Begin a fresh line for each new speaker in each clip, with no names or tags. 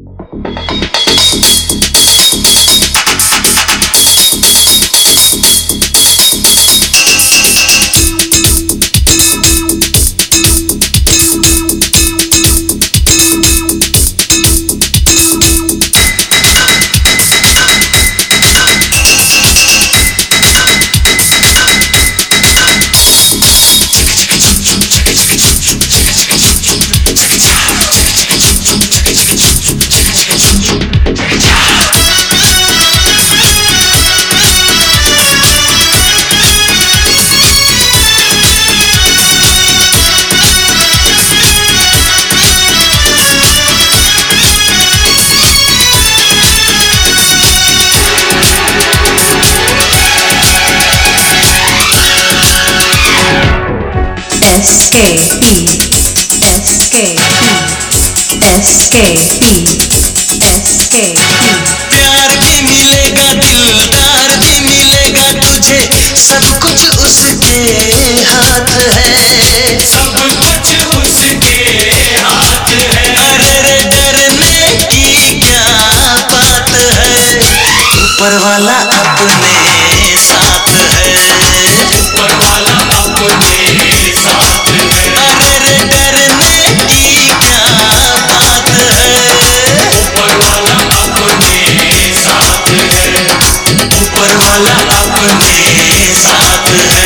प्यार भी मिलेगा, दिलदार भी मिलेगा तुझे, सब कुछ उसके हाथ है,
सब कुछ उसके हाथ है।
अरे रे डरने की क्या बात है, ऊपर वाला अपने साथ है,
ऊपर वाला अपने साथ है।
अरे रे डरने की क्या बात है,
ऊपर वाला अपने साथ है,
ऊपर वाला अपने साथ है।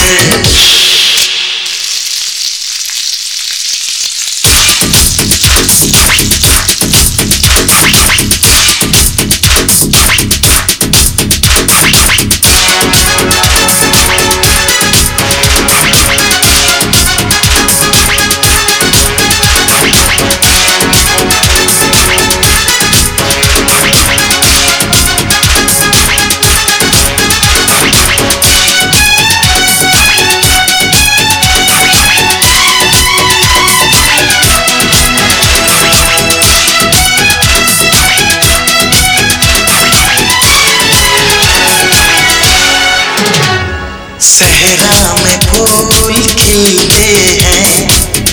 सहरा में फूल खिलते हैं,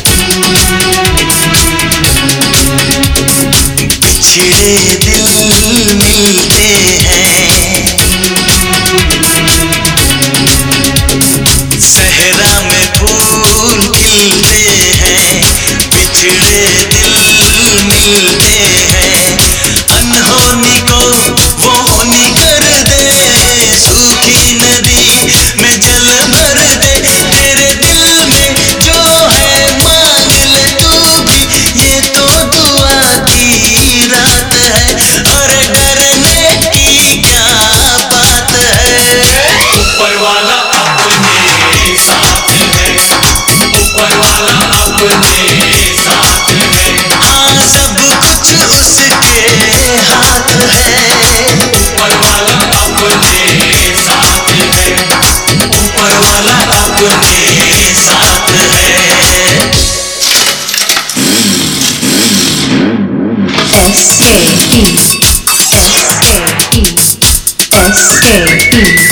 बिछड़े दिल मिलते हैं, सहरा में फूल खिलते हैं, बिछड़े दिल मिलते हैं, अनहोनी को वो होनी कर दे, सूखी नदी में जल भर दे, तेरे दिल में जो है मांग ले तू भी, ये तो दुआ की रात है, और डरने की क्या बात है,
ऊपर वाला अपने साथ है, ऊपर वाला अपने साथ है।
हाँ सब कुछ उसके हाथ है,
ऊपर वाला अपने साथ है,
ऊपर वाला अपने साथ है।
SKE